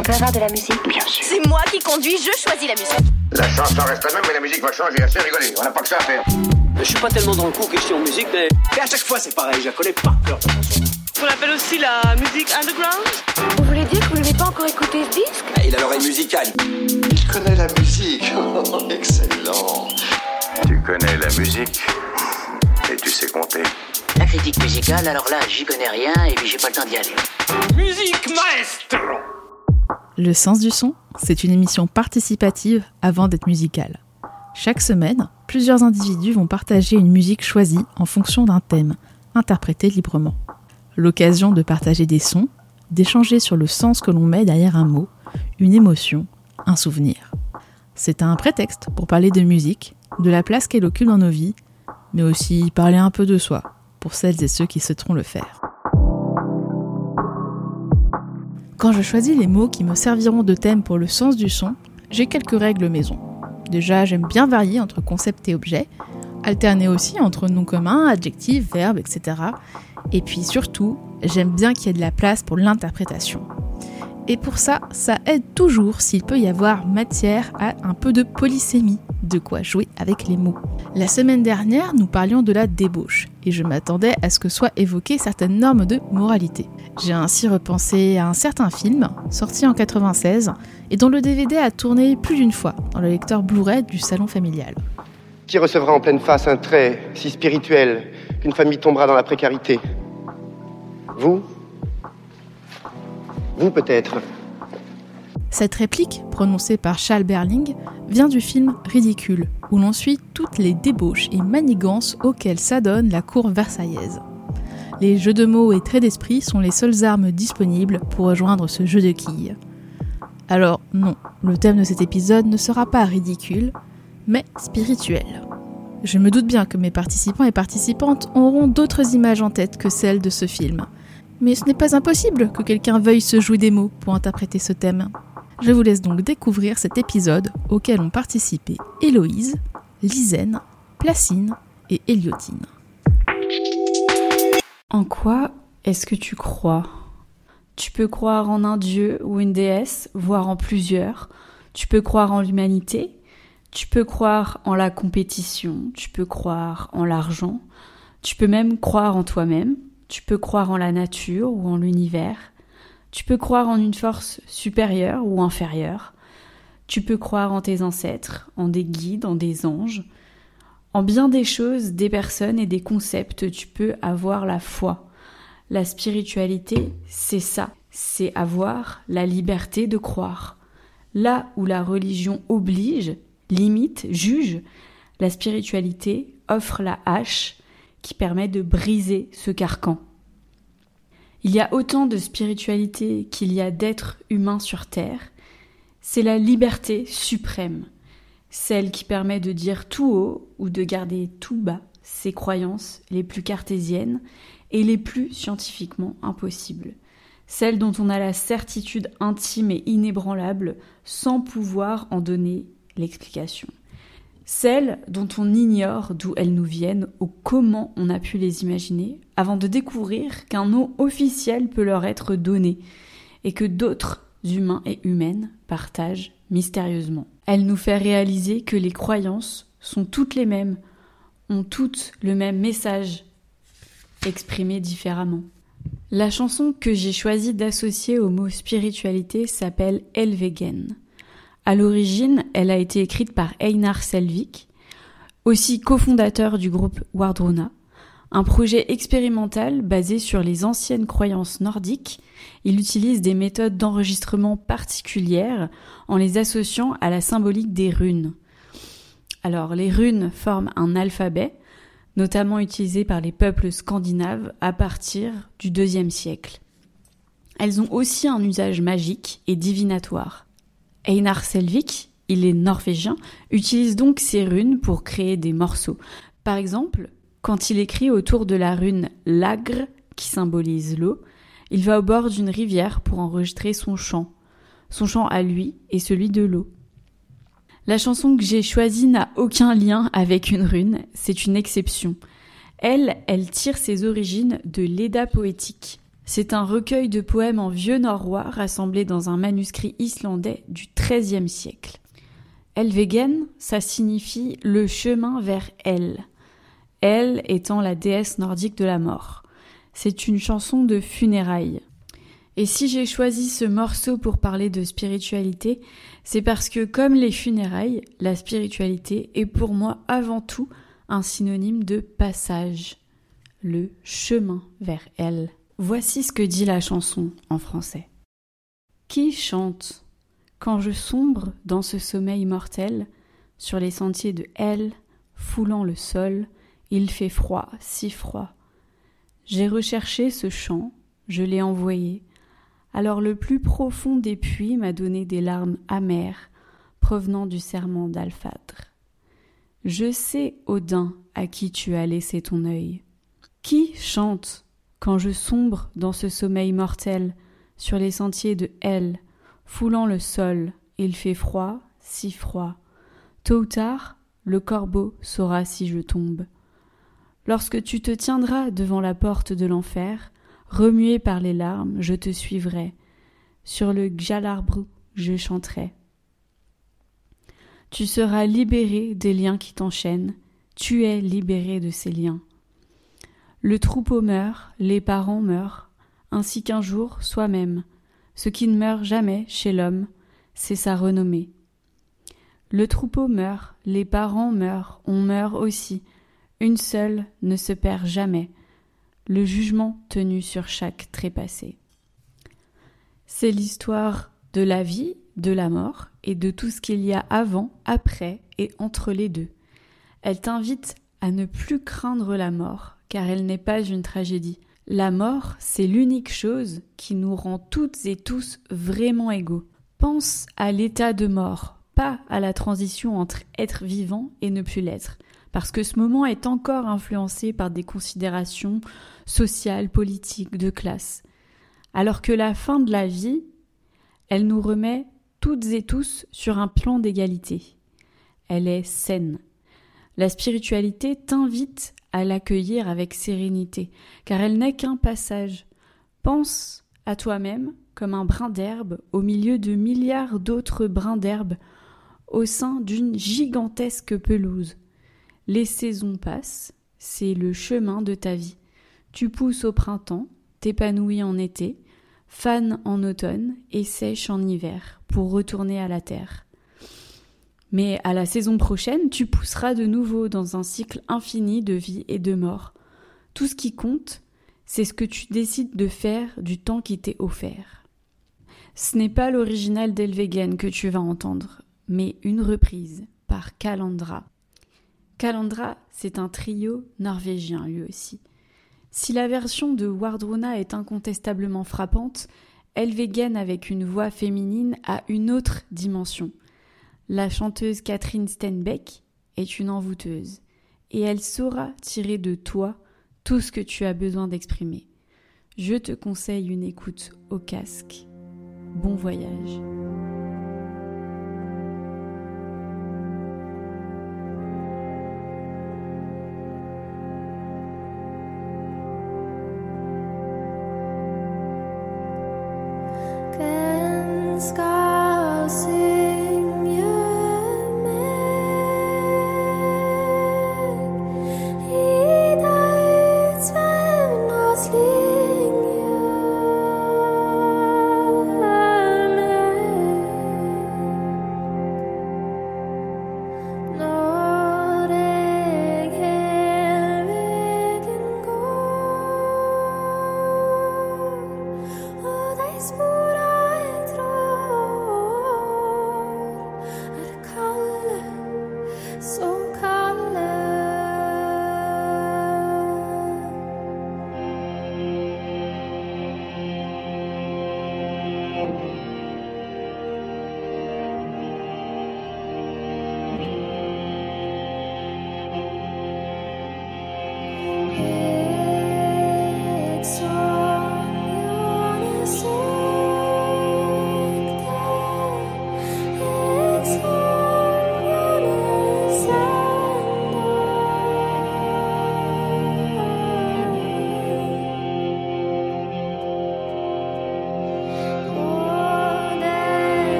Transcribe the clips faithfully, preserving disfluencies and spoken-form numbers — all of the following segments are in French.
On peut avoir de la musique? Bien sûr. C'est moi qui conduis, je choisis la musique. La chanson reste la même, mais la musique va changer. Assez rigolé, on n'a pas que ça à faire. Je suis pas tellement dans le coup question musique, mais... Et à chaque fois, c'est pareil, je la connais par cœur, ta chanson. On l'appelle aussi la musique underground. Vous voulez dire que vous n'avez pas encore écouté ce disque? Ah, il a l'oreille musicale. Il connaît la musique. Oh, excellent. Tu connais la musique et tu sais compter. La critique musicale, alors là, j'y connais rien et puis j'ai pas le temps d'y aller. Musique maestro. Le sens du son, c'est une émission participative avant d'être musicale. Chaque semaine, plusieurs individus vont partager une musique choisie en fonction d'un thème, interprété librement. L'occasion de partager des sons, d'échanger sur le sens que l'on met derrière un mot, une émotion, un souvenir. C'est un prétexte pour parler de musique, de la place qu'elle occupe dans nos vies, mais aussi parler un peu de soi, pour celles et ceux qui souhaiteront le faire. Quand je choisis les mots qui me serviront de thème pour le sens du son, j'ai quelques règles maison. Déjà, j'aime bien varier entre concept et objet, alterner aussi entre noms communs, adjectifs, verbes, et cetera. Et puis surtout, j'aime bien qu'il y ait de la place pour l'interprétation. Et pour ça, ça aide toujours s'il peut y avoir matière à un peu de polysémie, de quoi jouer avec les mots. La semaine dernière, nous parlions de la débauche, et je m'attendais à ce que soient évoquées certaines normes de moralité. J'ai ainsi repensé à un certain film, sorti en quatre-vingt-seize, et dont le D V D a tourné plus d'une fois dans le lecteur Blu-ray du salon familial. Qui recevra en pleine face un trait si spirituel qu'une famille tombera dans la précarité? Vous? Vous peut-être? Cette réplique, prononcée par Charles Berling, vient du film Ridicule, où l'on suit toutes les débauches et manigances auxquelles s'adonne la cour versaillaise. Les jeux de mots et traits d'esprit sont les seules armes disponibles pour rejoindre ce jeu de quilles. Alors non, le thème de cet épisode ne sera pas ridicule, mais spirituel. Je me doute bien que mes participants et participantes auront d'autres images en tête que celles de ce film. Mais ce n'est pas impossible que quelqu'un veuille se jouer des mots pour interpréter ce thème. Je vous laisse donc découvrir cet épisode auquel ont participé Héloïse, Lisaine, Placine et Héliotine. En quoi est-ce que tu crois ? Tu peux croire en un dieu ou une déesse, voire en plusieurs. Tu peux croire en l'humanité. Tu peux croire en la compétition. Tu peux croire en l'argent. Tu peux même croire en toi-même. Tu peux croire en la nature ou en l'univers. Tu peux croire en une force supérieure ou inférieure. Tu peux croire en tes ancêtres, en des guides, en des anges. En bien des choses, des personnes et des concepts, tu peux avoir la foi. La spiritualité, c'est ça. C'est avoir la liberté de croire. Là où la religion oblige, limite, juge, la spiritualité offre la hache qui permet de briser ce carcan. Il y a autant de spiritualité qu'il y a d'êtres humains sur Terre. C'est la liberté suprême, celle qui permet de dire tout haut ou de garder tout bas ses croyances les plus cartésiennes et les plus scientifiquement impossibles. Celle dont on a la certitude intime et inébranlable sans pouvoir en donner l'explication. Celles dont on ignore d'où elles nous viennent ou comment on a pu les imaginer avant de découvrir qu'un nom officiel peut leur être donné et que d'autres humains et humaines partagent mystérieusement. Elle nous fait réaliser que les croyances sont toutes les mêmes, ont toutes le même message, exprimé différemment. La chanson que j'ai choisi d'associer au mot spiritualité s'appelle Helvegen. À l'origine, elle a été écrite par Einar Selvik, aussi cofondateur du groupe Wardruna, un projet expérimental basé sur les anciennes croyances nordiques. Il utilise des méthodes d'enregistrement particulières en les associant à la symbolique des runes. Alors, les runes forment un alphabet, notamment utilisé par les peuples scandinaves à partir du deuxième siècle. Elles ont aussi un usage magique et divinatoire. Einar Selvik, il est norvégien, utilise donc ces runes pour créer des morceaux. Par exemple, quand il écrit autour de la rune Lagr, qui symbolise l'eau, il va au bord d'une rivière pour enregistrer son chant. Son chant à lui et celui de l'eau. La chanson que j'ai choisie n'a aucun lien avec une rune, c'est une exception. Elle, elle tire ses origines de l'Edda poétique. C'est un recueil de poèmes en vieux norrois rassemblés dans un manuscrit islandais du treizième siècle. Helvegen, ça signifie le chemin vers Hel. Hel étant la déesse nordique de la mort. C'est une chanson de funérailles. Et si j'ai choisi ce morceau pour parler de spiritualité, c'est parce que comme les funérailles, la spiritualité est pour moi avant tout un synonyme de passage. Le chemin vers Hel. Voici ce que dit la chanson en français. Qui chante quand je sombre dans ce sommeil mortel, sur les sentiers de Hel, foulant le sol, il fait froid, si froid. J'ai recherché ce chant, je l'ai envoyé, alors le plus profond des puits m'a donné des larmes amères, provenant du serment d'Alfadre. Je sais, Odin, à qui tu as laissé ton œil. Qui chante quand je sombre dans ce sommeil mortel, sur les sentiers de Hel, foulant le sol, il fait froid, si froid. Tôt ou tard, le corbeau saura si je tombe. Lorsque tu te tiendras devant la porte de l'enfer, remué par les larmes, je te suivrai. Sur le Gjallarbrú, je chanterai. Tu seras libéré des liens qui t'enchaînent, tu es libéré de ces liens. Le troupeau meurt, les parents meurent, ainsi qu'un jour soi-même. Ce qui ne meurt jamais chez l'homme, c'est sa renommée. Le troupeau meurt, les parents meurent, on meurt aussi. Une seule ne se perd jamais. Le jugement tenu sur chaque trépassé. C'est l'histoire de la vie, de la mort et de tout ce qu'il y a avant, après et entre les deux. Elle t'invite à ne plus craindre la mort, car elle n'est pas une tragédie. La mort, c'est l'unique chose qui nous rend toutes et tous vraiment égaux. Pense à l'état de mort, pas à la transition entre être vivant et ne plus l'être, parce que ce moment est encore influencé par des considérations sociales, politiques, de classe. Alors que la fin de la vie, elle nous remet toutes et tous sur un plan d'égalité. Elle est saine. La spiritualité t'invite à l'accueillir avec sérénité, car elle n'est qu'un passage. Pense à toi-même comme un brin d'herbe au milieu de milliards d'autres brins d'herbe au sein d'une gigantesque pelouse. Les saisons passent, c'est le chemin de ta vie. Tu pousses au printemps, t'épanouis en été, fanes en automne et sèches en hiver pour retourner à la terre. Mais à la saison prochaine, tu pousseras de nouveau dans un cycle infini de vie et de mort. Tout ce qui compte, c'est ce que tu décides de faire du temps qui t'est offert. Ce n'est pas l'original d'Helvegen que tu vas entendre, mais une reprise par Kalandra. Kalandra, c'est un trio norvégien lui aussi. Si la version de Wardruna est incontestablement frappante, Helvegen avec une voix féminine a une autre dimension. La chanteuse Catherine Stenbeck est une envoûteuse et elle saura tirer de toi tout ce que tu as besoin d'exprimer. Je te conseille une écoute au casque. Bon voyage. Sleep.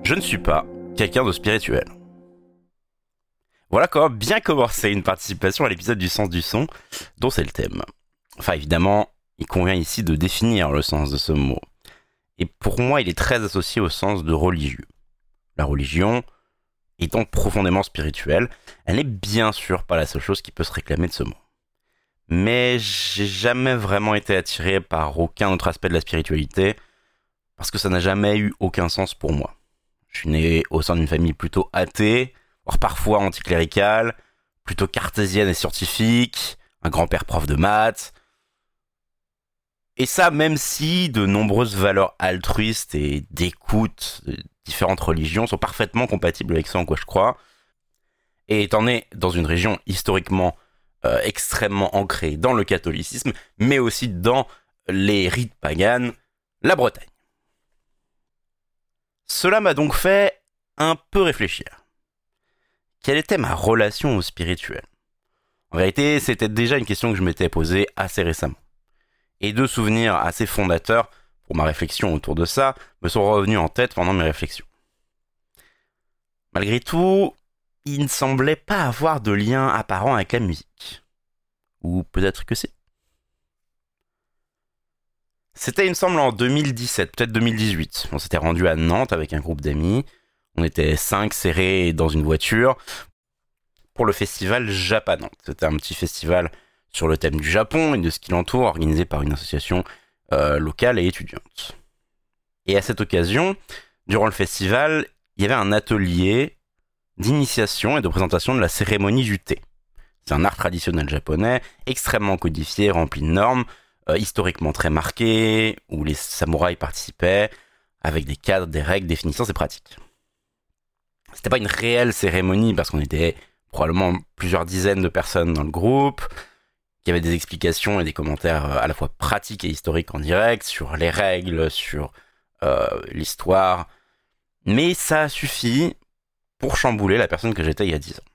je ne suis pas quelqu'un de spirituel. Voilà comment bien commencer une participation à l'épisode du sens du son, dont c'est le thème. Enfin, évidemment, il convient ici de définir le sens de ce mot. Et pour moi, il est très associé au sens de religieux. La religion, étant profondément spirituelle, elle n'est bien sûr pas la seule chose qui peut se réclamer de ce mot. Mais j'ai jamais vraiment été attiré par aucun autre aspect de la spiritualité, parce que ça n'a jamais eu aucun sens pour moi. Je suis né au sein d'une famille plutôt athée, voire parfois anticléricale, plutôt cartésienne et scientifique, un grand-père prof de maths. Et ça, même si de nombreuses valeurs altruistes et d'écoute de différentes religions sont parfaitement compatibles avec ce en quoi je crois. Et étant né dans une région historiquement euh, extrêmement ancrée dans le catholicisme, mais aussi dans les rites paganes, la Bretagne. Cela m'a donc fait un peu réfléchir. Quelle était ma relation au spirituel ? En vérité, c'était déjà une question que je m'étais posée assez récemment. Et deux souvenirs assez fondateurs pour ma réflexion autour de ça me sont revenus en tête pendant mes réflexions. Malgré tout, il ne semblait pas avoir de lien apparent avec la musique. Ou peut-être que c'est. C'était, il me semble, en deux mille dix-sept, peut-être deux mille dix-huit. On s'était rendu à Nantes avec un groupe d'amis. On était cinq serrés dans une voiture pour le festival Japanant. C'était un petit festival sur le thème du Japon et de ce qui l'entoure, organisé par une association euh, locale et étudiante. Et à cette occasion, durant le festival, il y avait un atelier d'initiation et de présentation de la cérémonie du thé. C'est un art traditionnel japonais, extrêmement codifié, rempli de normes, euh, historiquement très marqué, où les samouraïs participaient, avec des cadres, des règles définissant ces pratiques. C'était pas une réelle cérémonie, parce qu'on était probablement plusieurs dizaines de personnes dans le groupe, qui avait des explications et des commentaires à la fois pratiques et historiques en direct, sur les règles, sur euh, l'histoire. Mais ça a suffi pour chambouler la personne que j'étais il y a dix ans.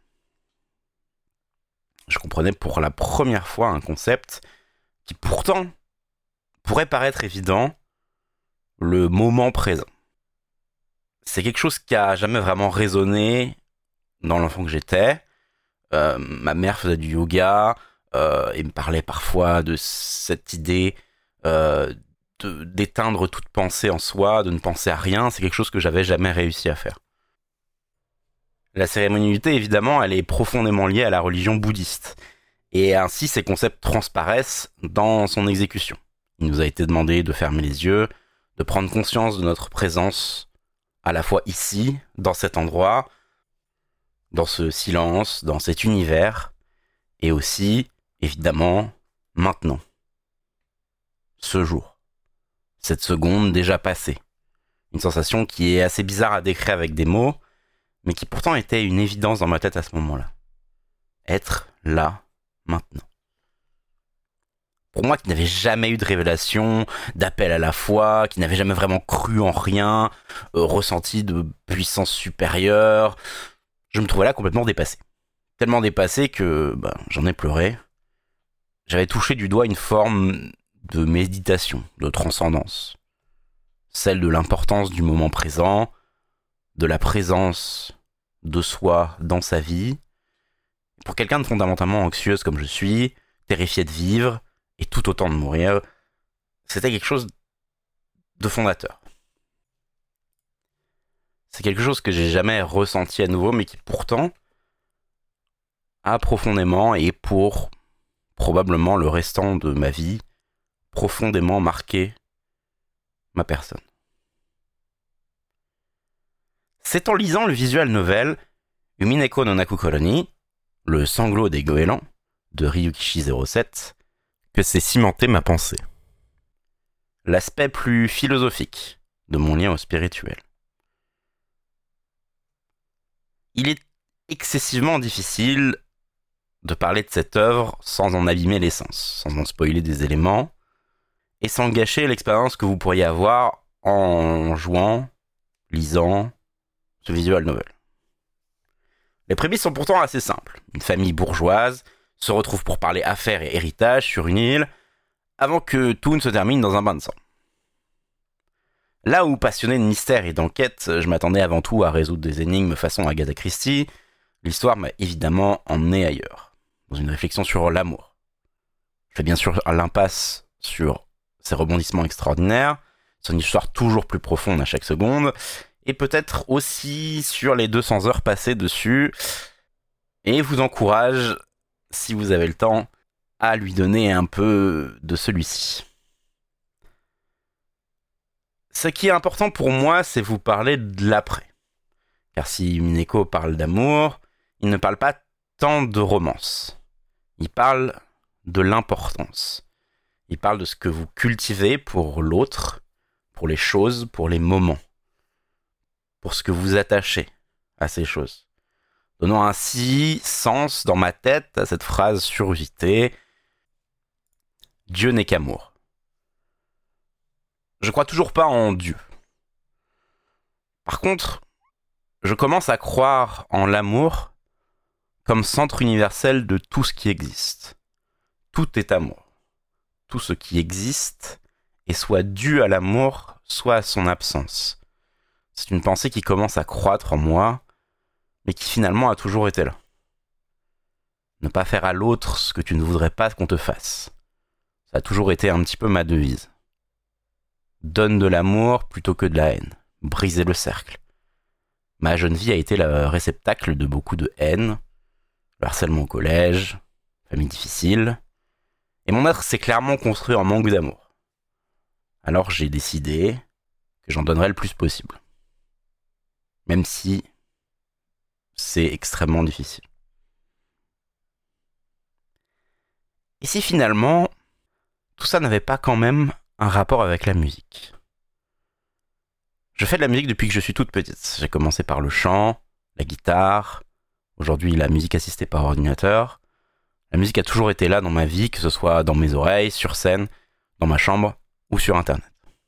Je comprenais pour la première fois un concept qui pourtant pourrait paraître évident, le moment présent. C'est quelque chose qui a jamais vraiment résonné dans l'enfant que j'étais. Euh, ma mère faisait du yoga, Euh, et me parlait parfois de cette idée euh, de, d'éteindre toute pensée en soi, de ne penser à rien. C'est quelque chose que j'avais jamais réussi à faire. La cérémonie du thé, évidemment, elle est profondément liée à la religion bouddhiste. Et ainsi, ces concepts transparaissent dans son exécution. Il nous a été demandé de fermer les yeux, de prendre conscience de notre présence à la fois ici, dans cet endroit, dans ce silence, dans cet univers, et aussi évidemment, maintenant. Ce jour. Cette seconde déjà passée. Une sensation qui est assez bizarre à décrire avec des mots, mais qui pourtant était une évidence dans ma tête à ce moment-là. Être là, maintenant. Pour moi qui n'avais jamais eu de révélation, d'appel à la foi, qui n'avait jamais vraiment cru en rien, euh, ressenti de puissance supérieure, je me trouvais là complètement dépassé. Tellement dépassé que bah, j'en ai pleuré. J'avais touché du doigt une forme de méditation, de transcendance. Celle de l'importance du moment présent, de la présence de soi dans sa vie. Pour quelqu'un de fondamentalement anxieuse comme je suis, terrifié de vivre, et tout autant de mourir, c'était quelque chose de fondateur. C'est quelque chose que j'ai jamais ressenti à nouveau, mais qui pourtant a profondément et pour probablement le restant de ma vie, profondément marqué ma personne. C'est en lisant le visual novel Umineko no Naku Colony, le sanglot des goélands, de Ryukishi zéro sept, que s'est cimenté ma pensée. L'aspect plus philosophique de mon lien au spirituel. Il est excessivement difficile de parler de cette œuvre sans en abîmer l'essence, sans en spoiler des éléments, et sans gâcher l'expérience que vous pourriez avoir en jouant, lisant ce visual novel. Les prémices sont pourtant assez simples. Une famille bourgeoise se retrouve pour parler affaires et héritage sur une île, avant que tout ne se termine dans un bain de sang. Là où passionné de mystère et d'enquête, je m'attendais avant tout à résoudre des énigmes façon Agatha Christie, l'histoire m'a évidemment emmené ailleurs, dans une réflexion sur l'amour. Je fais bien sûr l'impasse sur ses rebondissements extraordinaires, son histoire toujours plus profonde à chaque seconde, et peut-être aussi sur les deux cents heures passées dessus, et vous encourage, si vous avez le temps, à lui donner un peu de celui-ci. Ce qui est important pour moi, c'est vous parler de l'après. Car si Umineko parle d'amour, il ne parle pas tant de romance. Il parle de l'importance. Il parle de ce que vous cultivez pour l'autre, pour les choses, pour les moments. Pour ce que vous attachez à ces choses. Donnant ainsi sens dans ma tête à cette phrase surusitée « Dieu n'est qu'amour ». Je crois toujours pas en Dieu. Par contre, je commence à croire en l'amour comme centre universel de tout ce qui existe. Tout est amour. Tout ce qui existe est soit dû à l'amour, soit à son absence. C'est une pensée qui commence à croître en moi, mais qui finalement a toujours été là. Ne pas faire à l'autre ce que tu ne voudrais pas qu'on te fasse. Ça a toujours été un petit peu ma devise. Donne de l'amour plutôt que de la haine. Briser le cercle. Ma jeune vie a été le réceptacle de beaucoup de haine, le harcèlement au collège, famille difficile, et mon être s'est clairement construit en manque d'amour. Alors j'ai décidé que j'en donnerais le plus possible. Même si c'est extrêmement difficile. Et si finalement, tout ça n'avait pas quand même un rapport avec la musique. Je fais de la musique depuis que je suis toute petite. J'ai commencé par le chant, la guitare, aujourd'hui la musique assistée par ordinateur. La musique a toujours été là dans ma vie, que ce soit dans mes oreilles, sur scène, dans ma chambre ou sur internet.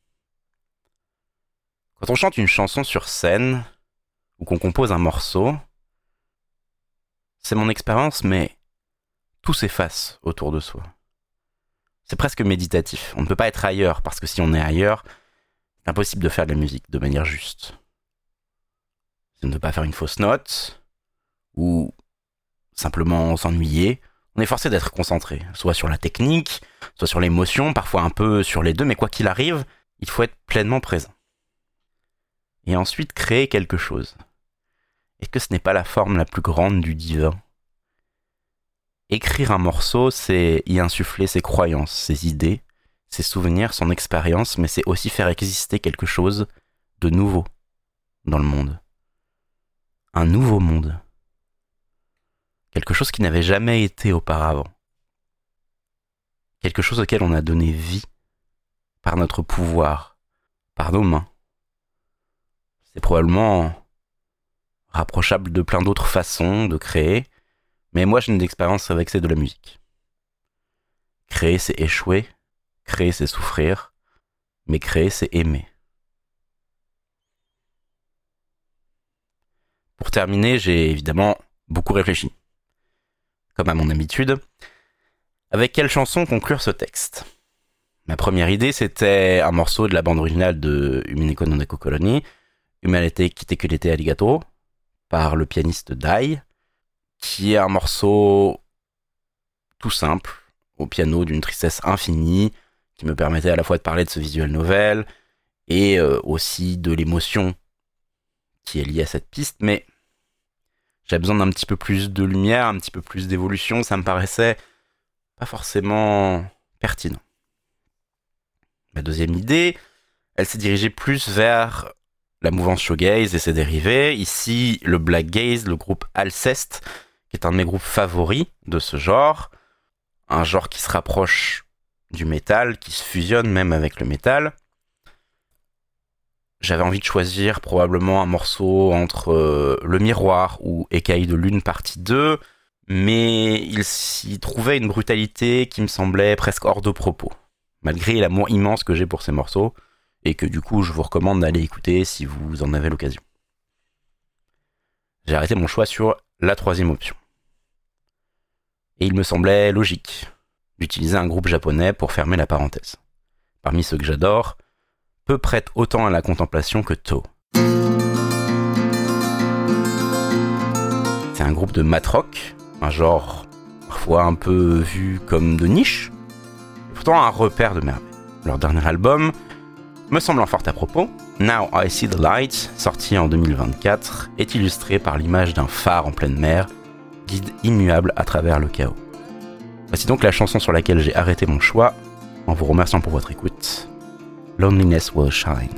Quand on chante une chanson sur scène, ou qu'on compose un morceau, c'est mon expérience, mais tout s'efface autour de soi. C'est presque méditatif. On ne peut pas être ailleurs, parce que si on est ailleurs, c'est impossible de faire de la musique de manière juste. Si on ne peut pas faire une fausse note, ou simplement s'ennuyer, on est forcé d'être concentré, soit sur la technique, soit sur l'émotion, parfois un peu sur les deux, mais quoi qu'il arrive, il faut être pleinement présent. Et ensuite créer quelque chose. Est-ce que ce n'est pas la forme la plus grande du divin ? Écrire un morceau, c'est y insuffler ses croyances, ses idées, ses souvenirs, son expérience, mais c'est aussi faire exister quelque chose de nouveau dans le monde. Un nouveau monde. Quelque chose qui n'avait jamais été auparavant. Quelque chose auquel on a donné vie par notre pouvoir, par nos mains. C'est probablement rapprochable de plein d'autres façons de créer, mais moi j'ai une expérience avec c'est de la musique. Créer c'est échouer, créer c'est souffrir, mais créer c'est aimer. Pour terminer, j'ai évidemment beaucoup réfléchi, comme à mon habitude, avec quelle chanson conclure ce texte. Ma première idée, c'était un morceau de la bande originale de Umineko no Neko Colony, Umanete Kite Kurete Arigato, par le pianiste Dai, qui est un morceau tout simple, au piano d'une tristesse infinie, qui me permettait à la fois de parler de ce visual novel, et euh, aussi de l'émotion qui est liée à cette piste, mais j'avais besoin d'un petit peu plus de lumière, un petit peu plus d'évolution, ça me paraissait pas forcément pertinent. Ma deuxième idée, elle s'est dirigée plus vers la mouvance shoegaze et ses dérivés. Ici, le black gaze, le groupe Alceste, qui est un de mes groupes favoris de ce genre. Un genre qui se rapproche du métal, qui se fusionne même avec le métal. J'avais envie de choisir probablement un morceau entre euh, Le Miroir ou Écailles de Lune partie deux, mais il s'y trouvait une brutalité qui me semblait presque hors de propos, malgré l'amour immense que j'ai pour ces morceaux, et que du coup je vous recommande d'aller écouter si vous en avez l'occasion. J'ai arrêté mon choix sur la troisième option. Et il me semblait logique d'utiliser un groupe japonais pour fermer la parenthèse. Parmi ceux que j'adore, peu prête autant à la contemplation que Toe. C'est un groupe de mat-rock, un genre parfois un peu vu comme de niche, et pourtant un repère de merveille. Leur dernier album me semblant fort à propos, Now I See the Light, sorti en deux mille vingt-quatre, est illustré par l'image d'un phare en pleine mer, guide immuable à travers le chaos. Voici donc la chanson sur laquelle j'ai arrêté mon choix, en vous remerciant pour votre écoute. Loneliness Will Shine.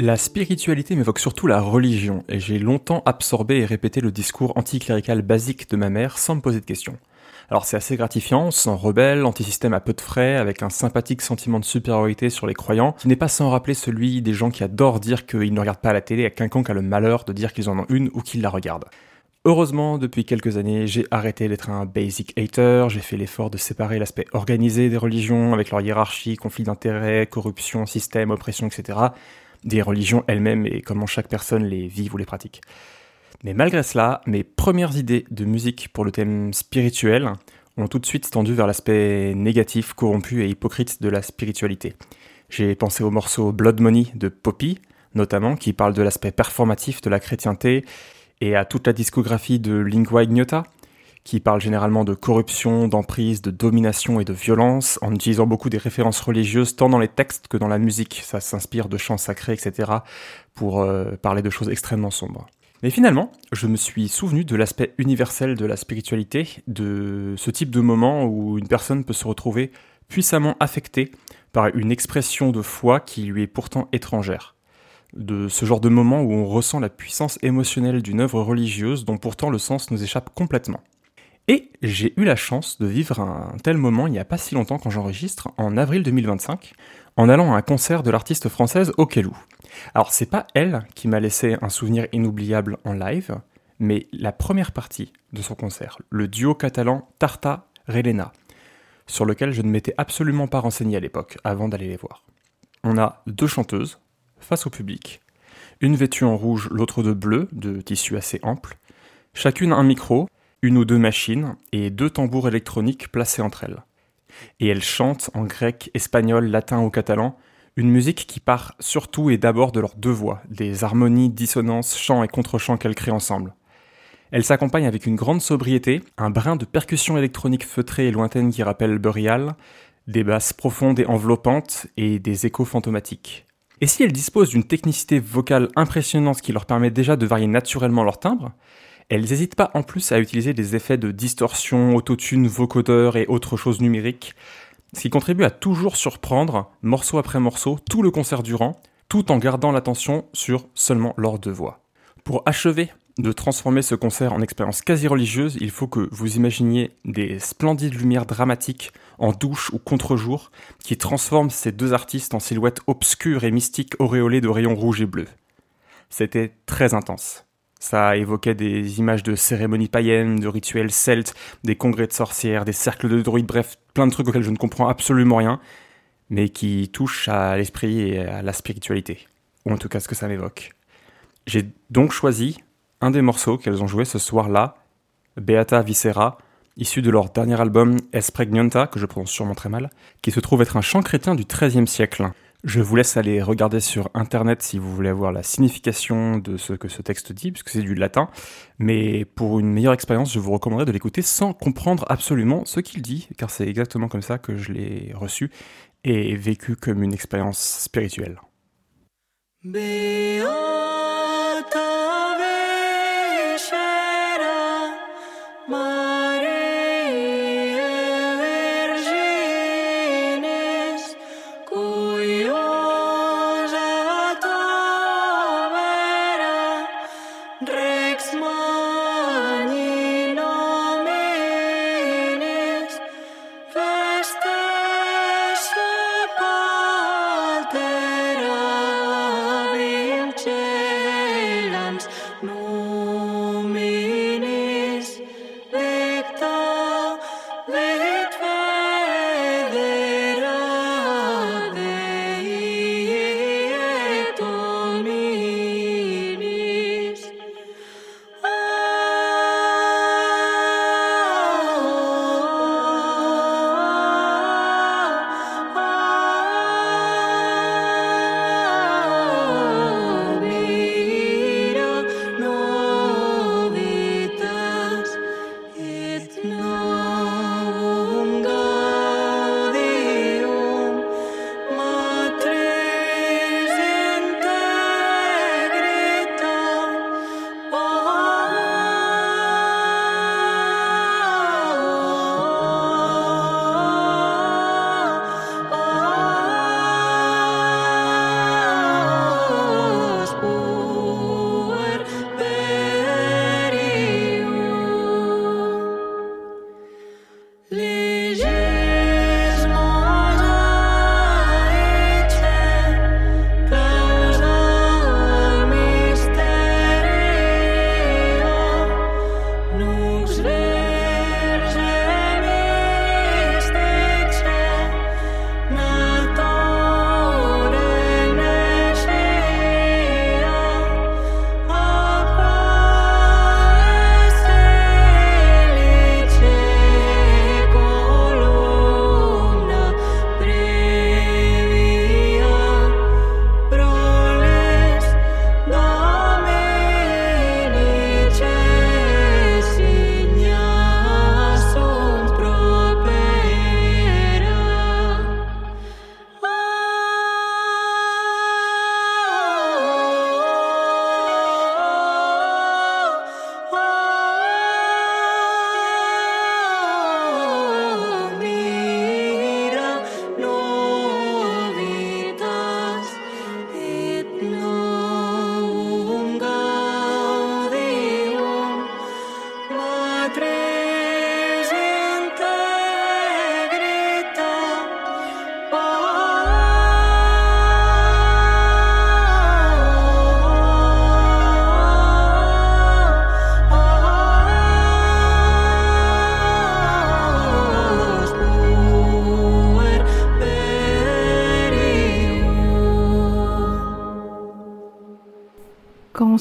La spiritualité m'évoque surtout la religion, et j'ai longtemps absorbé et répété le discours anticlérical basique de ma mère sans me poser de questions. Alors c'est assez gratifiant, sans rebelle, anti-système à peu de frais, avec un sympathique sentiment de supériorité sur les croyants, qui n'est pas sans rappeler celui des gens qui adorent dire qu'ils ne regardent pas la télé à quiconque a le malheur de dire qu'ils en ont une ou qu'ils la regardent. Heureusement, depuis quelques années, j'ai arrêté d'être un basic hater, j'ai fait l'effort de séparer l'aspect organisé des religions avec leur hiérarchie, conflit d'intérêts, corruption, système, oppression, et cetera, des religions elles-mêmes et comment chaque personne les vit ou les pratique. Mais malgré cela, mes premières idées de musique pour le thème spirituel ont tout de suite tendu vers l'aspect négatif, corrompu et hypocrite de la spiritualité. J'ai pensé au morceau Blood Money de Poppy, notamment, qui parle de l'aspect performatif de la chrétienté, et à toute la discographie de Lingua Ignota, qui parle généralement de corruption, d'emprise, de domination et de violence, en utilisant beaucoup des références religieuses, tant dans les textes que dans la musique. Ça s'inspire de chants sacrés, et cetera, pour euh, parler de choses extrêmement sombres. Mais finalement, je me suis souvenu de l'aspect universel de la spiritualité, de ce type de moment où une personne peut se retrouver puissamment affectée par une expression de foi qui lui est pourtant étrangère. De ce genre de moment où on ressent la puissance émotionnelle d'une œuvre religieuse dont pourtant le sens nous échappe complètement. Et j'ai eu la chance de vivre un tel moment il n'y a pas si longtemps quand j'enregistre, en avril deux mille vingt-cinq, en allant à un concert de l'artiste française Okello. Alors c'est pas elle qui m'a laissé un souvenir inoubliable en live, mais la première partie de son concert, le duo catalan Tarta-Relena, sur lequel je ne m'étais absolument pas renseigné à l'époque, avant d'aller les voir. On a deux chanteuses, face au public, une vêtue en rouge, l'autre de bleu, de tissu assez ample, chacune un micro, une ou deux machines et deux tambours électroniques placés entre elles. Et elles chantent en grec, espagnol, latin ou catalan, une musique qui part surtout et d'abord de leurs deux voix, des harmonies, dissonances, chants et contre-chants qu'elles créent ensemble. Elle s'accompagne avec une grande sobriété, un brin de percussion électronique feutrée et lointaine qui rappelle Burial, des basses profondes et enveloppantes et des échos fantomatiques. Et si elles disposent d'une technicité vocale impressionnante qui leur permet déjà de varier naturellement leur timbre, elles n'hésitent pas en plus à utiliser des effets de distorsion, autotune, vocodeur et autres choses numériques, ce qui contribue à toujours surprendre, morceau après morceau, tout le concert durant, tout en gardant l'attention sur seulement leurs deux voix. Pour achever de transformer ce concert en expérience quasi religieuse, il faut que vous imaginiez des splendides lumières dramatiques en douche ou contre-jour qui transforment ces deux artistes en silhouettes obscures et mystiques auréolées de rayons rouges et bleus. C'était très intense. Ça évoquait des images de cérémonies païennes, de rituels celtes, des congrès de sorcières, des cercles de druides, bref, plein de trucs auxquels je ne comprends absolument rien, mais qui touchent à l'esprit et à la spiritualité, ou en tout cas ce que ça m'évoque. J'ai donc choisi un des morceaux qu'elles ont joué ce soir-là, Beata Viscera, issu de leur dernier album Es Pregnanta, que je prononce sûrement très mal, qui se trouve être un chant chrétien du treizième siècle. Je vous laisse aller regarder sur internet si vous voulez avoir la signification de ce que ce texte dit, puisque c'est du latin, mais pour une meilleure expérience, je vous recommanderais de l'écouter sans comprendre absolument ce qu'il dit, car c'est exactement comme ça que je l'ai reçu et vécu comme une expérience spirituelle. Beata Veste sepaltera vince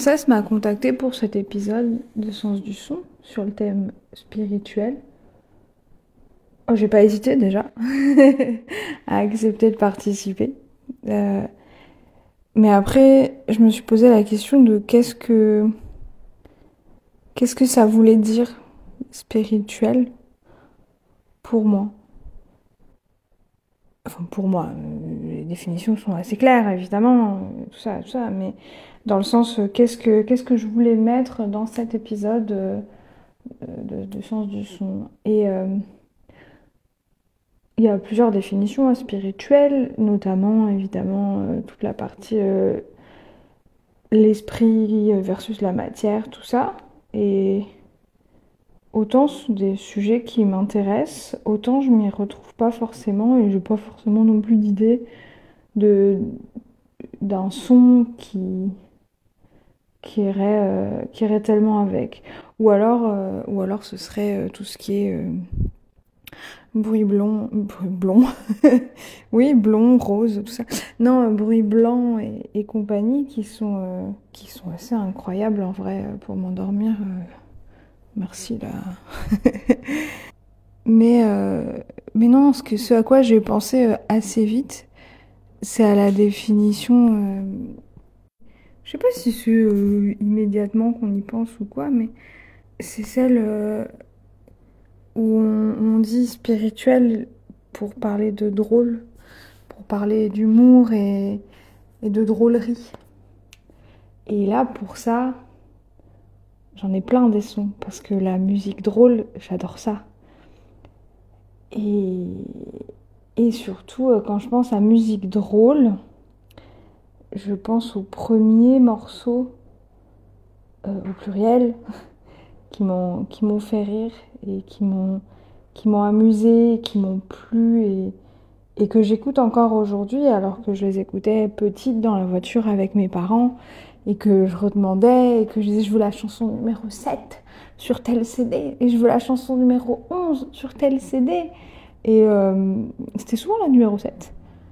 Princesse m'a contactée pour cet épisode de Sens du son sur le thème spirituel. Oh, j'ai pas hésité déjà à accepter de participer. Euh, mais après, je me suis posé la question de qu'est-ce que qu'est-ce que ça voulait dire spirituel pour moi. Enfin, pour moi, les définitions sont assez claires, évidemment, tout ça, tout ça, mais dans le sens, qu'est-ce que, qu'est-ce que je voulais mettre dans cet épisode de, de, de Sens du son. Et euh, il y a plusieurs définitions hein, spirituelles, notamment, évidemment, euh, toute la partie euh, l'esprit versus la matière, tout ça. Et autant ce sont des sujets qui m'intéressent, autant je m'y retrouve pas forcément et j'ai pas forcément non plus d'idée de d'un son qui qui irait euh, qui irait tellement avec. Ou alors euh, ou alors ce serait euh, tout ce qui est euh, bruit blond, bruit blond, oui blond, rose, tout ça. Non, euh, bruit blanc et, et compagnie qui sont euh, qui sont assez incroyables en vrai pour m'endormir. Euh, Merci là. mais, euh, mais non, ce, que, ce à quoi j'ai pensé euh, assez vite, c'est à la définition. Euh, je sais pas si c'est euh, immédiatement qu'on y pense ou quoi, mais c'est celle euh, où on, on dit spirituel pour parler de drôle, pour parler d'humour et, et de drôlerie. Et là, pour ça. J'en ai plein des sons, parce que la musique drôle, j'adore ça. Et, et surtout, quand je pense à musique drôle, je pense aux premiers morceaux, euh, au pluriel, qui m'ont, qui m'ont fait rire, et qui m'ont, qui m'ont amusé, qui m'ont plu, et, et que j'écoute encore aujourd'hui, alors que je les écoutais petite dans la voiture avec mes parents, et que je redemandais, et que je disais je veux la chanson numéro sept sur tel C D, et je veux la chanson numéro onze sur tel C D. Et euh, c'était souvent la numéro sept.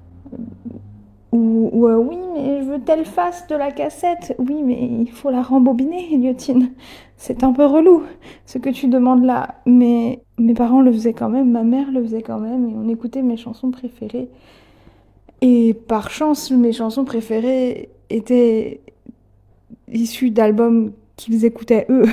Ou, ou euh, oui, mais je veux telle face de la cassette. Oui, mais il faut la rembobiner, Liotine. C'est un peu relou, ce que tu demandes là. Mais mes parents le faisaient quand même, ma mère le faisait quand même, et on écoutait mes chansons préférées. Et par chance, mes chansons préférées étaient issus d'albums qu'ils écoutaient eux.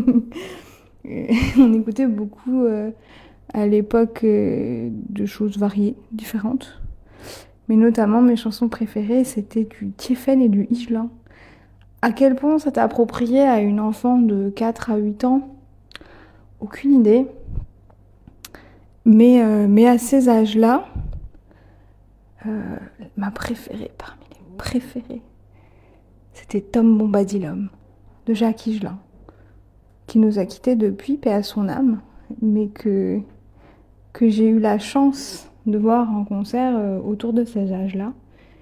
On écoutait beaucoup euh, à l'époque euh, de choses variées, différentes. Mais notamment mes chansons préférées, c'était du Thiéfaine et du Higelin. À quel point ça t'a approprié à une enfant de quatre à huit ans ? Aucune idée. Mais, euh, mais à ces âges-là, euh, ma préférée parmi les préférées, c'était Tom Bombadil de Jacques Higelin, qui nous a quittés depuis, paix à son âme, mais que, que j'ai eu la chance de voir en concert euh, autour de ces âges-là.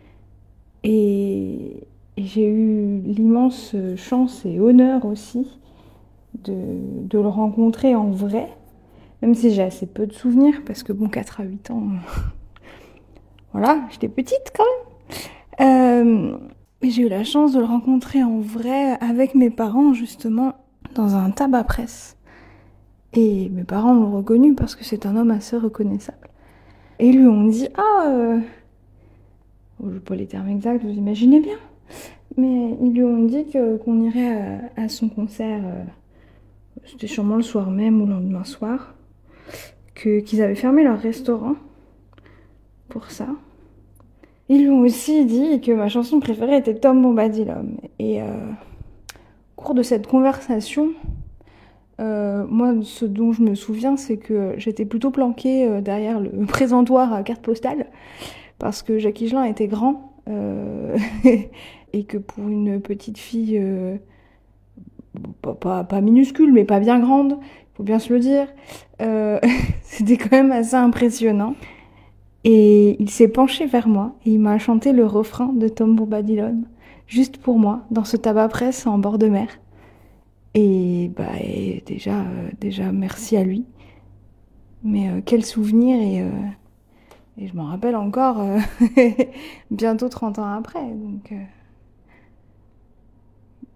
Et, et j'ai eu l'immense chance et honneur aussi de, de le rencontrer en vrai, même si j'ai assez peu de souvenirs, parce que bon, quatre à huit ans, voilà, j'étais petite quand même. Euh, Et j'ai eu la chance de le rencontrer en vrai avec mes parents, justement, dans un tabac presse. Et mes parents l'ont reconnu parce que c'est un homme assez reconnaissable. Et ils lui ont dit « Ah, euh... je ne sais pas les termes exacts, vous imaginez bien. Mais ils lui ont dit que, qu'on irait à, à son concert, euh... c'était sûrement le soir même ou le lendemain soir, que, qu'ils avaient fermé leur restaurant pour ça. Ils lui ont aussi dit que ma chanson préférée était Tom Bombadil. Et euh, au cours de cette conversation, euh, moi, ce dont je me souviens, c'est que j'étais plutôt planquée euh, derrière le présentoir à carte postale, parce que Jacques Higelin était grand, euh, et que pour une petite fille, euh, pas, pas, pas minuscule, mais pas bien grande, il faut bien se le dire, euh, c'était quand même assez impressionnant. Et il s'est penché vers moi et il m'a chanté le refrain de Tom Bombadil, juste pour moi, dans ce tabac presse en bord de mer. Et bah et déjà, euh, déjà merci à lui. Mais euh, quel souvenir, et, euh, et je m'en rappelle encore euh, bientôt trente ans après. Donc, euh,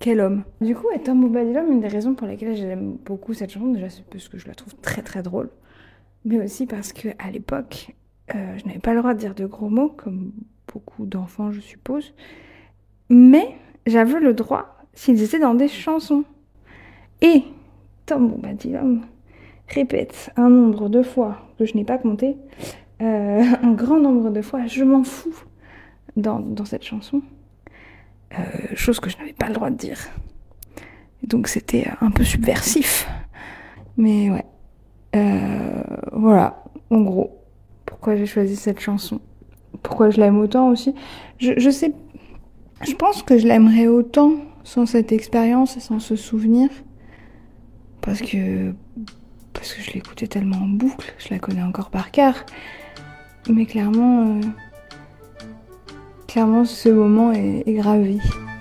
quel homme. Du coup, Tom Bombadil, une des raisons pour lesquelles j'aime beaucoup cette chanson, déjà c'est parce que je la trouve très très drôle, mais aussi parce qu'à l'époque, euh, je n'avais pas le droit de dire de gros mots, comme beaucoup d'enfants je suppose, mais j'avais le droit s'ils étaient dans des chansons. Et Tom Bombadil répète un nombre de fois que je n'ai pas compté, euh, un grand nombre de fois, je m'en fous dans, dans cette chanson, euh, chose que je n'avais pas le droit de dire. Donc c'était un peu subversif. Mais ouais, euh, voilà, en gros, pourquoi j'ai choisi cette chanson. Pourquoi je l'aime autant aussi. Je, je sais, je pense que je l'aimerais autant sans cette expérience et sans ce souvenir. Parce que, parce que je l'écoutais tellement en boucle, je la connais encore par cœur. Mais clairement, euh, clairement ce moment est, est gravé.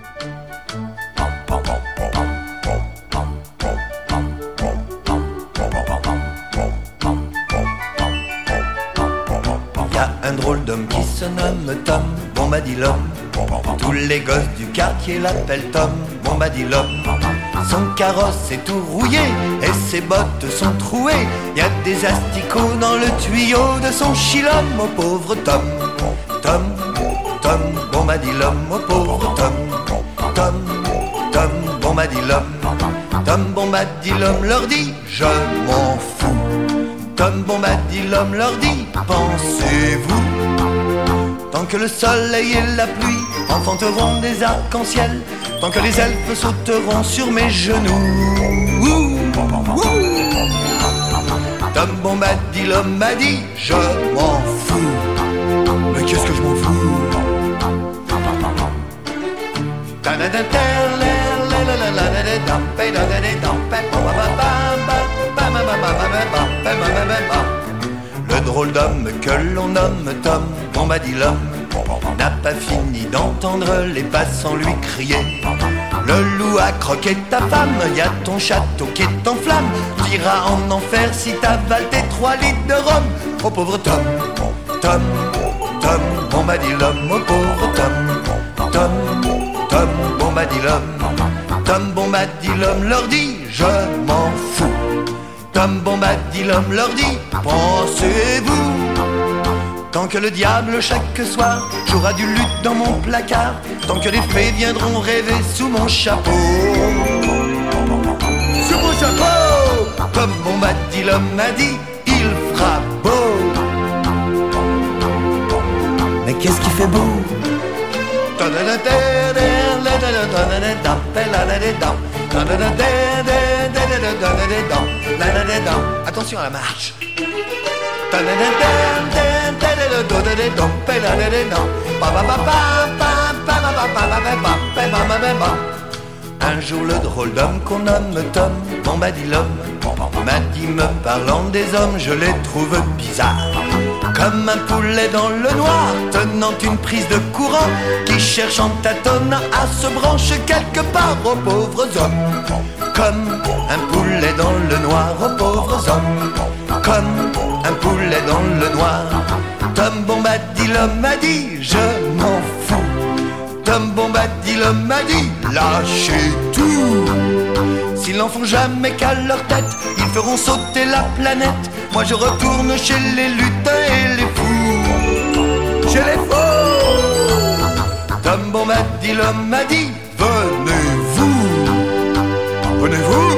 Un drôle d'homme qui se nomme Tom Bombadil. Tous les gosses du quartier l'appellent Tom Bombadil. Son carrosse est tout rouillé et ses bottes sont trouées. Y a des asticots dans le tuyau de son chilhomme. Oh pauvre Tom, Tom, Tom Bombadil. Oh pauvre Tom, Tom, Tom Bombadil. Tom Bombadil leur dit je m'en fous. Tom Bombadil leur dit pensez-vous. Tant que le soleil et la pluie enfanteront des arcs-en-ciel, tant que les elfes sauteront sur mes genoux. Ouh, ouh. Tom Bombadil m'a dit je m'en fous. Mais qu'est-ce que je m'en fous? Le drôle d'homme que l'on nomme Tom Bombadil n'a pas fini d'entendre les passants lui crier le loup a croqué ta femme, y a ton château qui est en flammes. T'iras en enfer si t'avales tes trois litres de rhum. Oh pauvre Tom, Tom, Tom Bombadil. Oh pauvre Tom, Tom, Tom Bombadil. Tom Bombadil leur dit je m'en fous. Tom Bombadil leur dit pensez-vous. Tant que le diable chaque soir jouera du luth dans mon placard, tant que les fées viendront rêver sous mon chapeau. Sous mon chapeau, Tom Bombadil m'a dit il fera beau. Mais qu'est-ce qui fait beau? Attention à la marche. Un jour le drôle d'homme qu'on nomme Tom Bombadil m'a dit me parlant des hommes je les trouve bizarres. Comme un poulet dans le noir tenant une prise de courant qui cherche en tâtonnant à se brancher quelque part aux pauvres hommes. Comme un poulet dans le noir aux pauvres hommes. Comme un poulet dans le noir. Tom Bombadil m'a dit je m'en fous. Tom Bombadil m'a dit lâchez tout. S'ils n'en font jamais qu'à leur tête, ils feront sauter la planète. Moi je retourne chez les lutins et les fous. Chez les fous. Tom Bombadil m'a dit venez-vous. Venez-vous.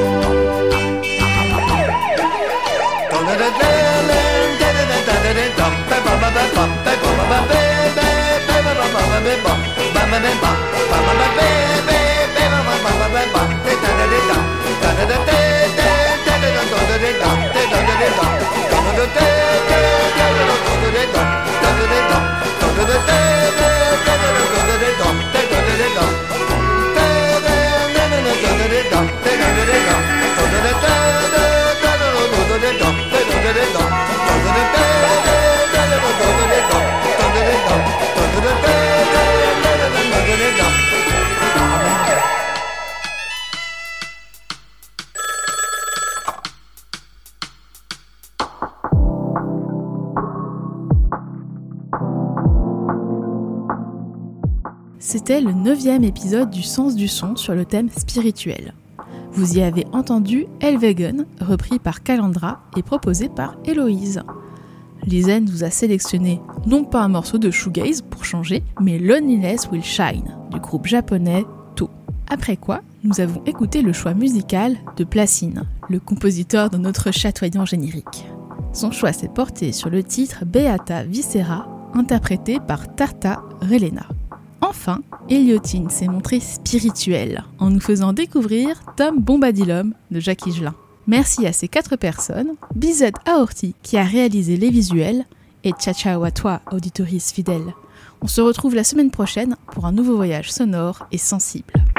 c'était le neuvième épisode du Sens du son sur le thème spirituel. Vous y avez entendu Elvegen, repris par Calandra et proposé par Héloïse. Lizen vous a sélectionné non pas un morceau de shoegaze pour changer, mais Loneliness Will Shine du groupe japonais To. Après quoi, nous avons écouté le choix musical de Placine, le compositeur de notre chatoyant générique. Son choix s'est porté sur le titre Beata Viscera, interprété par Tarta Relena. Enfin, Eliotine s'est montré spirituelle en nous faisant découvrir Tom Bombadilum de Jacques Higelin. Merci à ces quatre personnes, Bizet Aorti qui a réalisé les visuels et ciao ciao à toi, auditoris fidèle. On se retrouve la semaine prochaine pour un nouveau voyage sonore et sensible.